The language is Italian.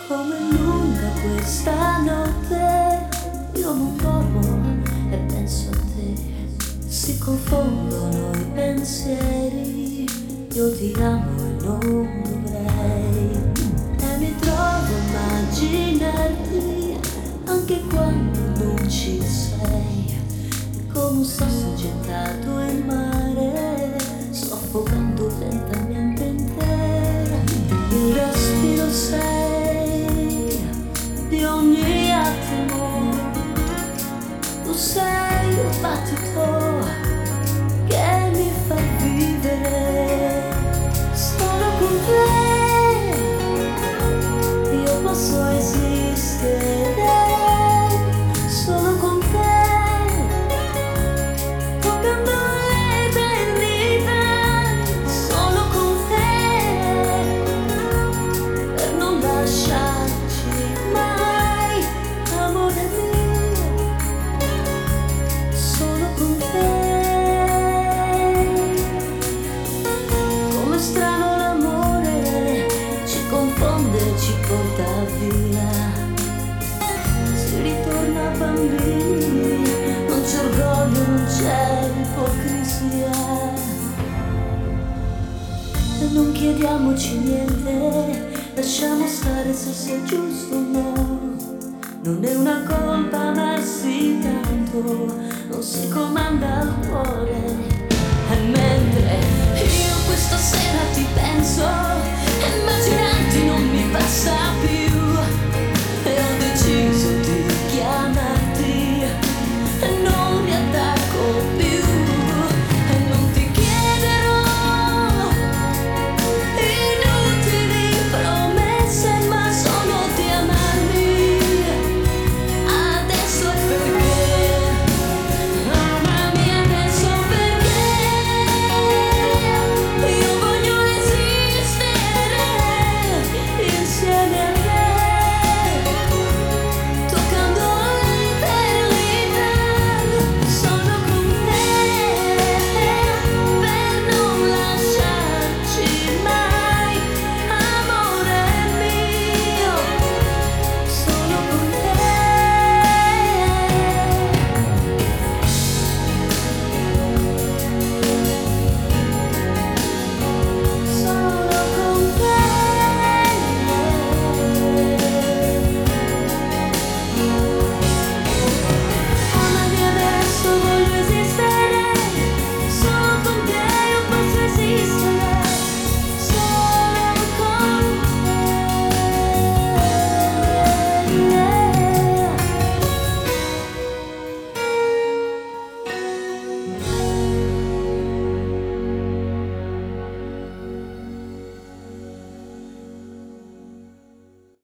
Come lunga questa notte, io non dormo e penso a te. Si confondono i pensieri, io ti amo e non dovrei. E mi trovo a immaginarti anche quando non ci sei. È come un sasso gettato in mare, soffocando lentamente in te. Il respiro sei di ogni attimo, tu sei il battito che mi fa vivere. Solo con te io posso esistere, solo con te, toccando l'eternità, solo con te, per non lasciarci mai, amore mio, solo con te. Come strano l'amore, ci confonde, ci porta via. Si ritorna bambini, non c'è orgoglio, non c'è ipocrisia. E non chiediamoci niente, lasciamo stare se sia giusto o no. Non è una colpa amarsi tanto, non si comanda il cuore. E mentre io questa sera ti penso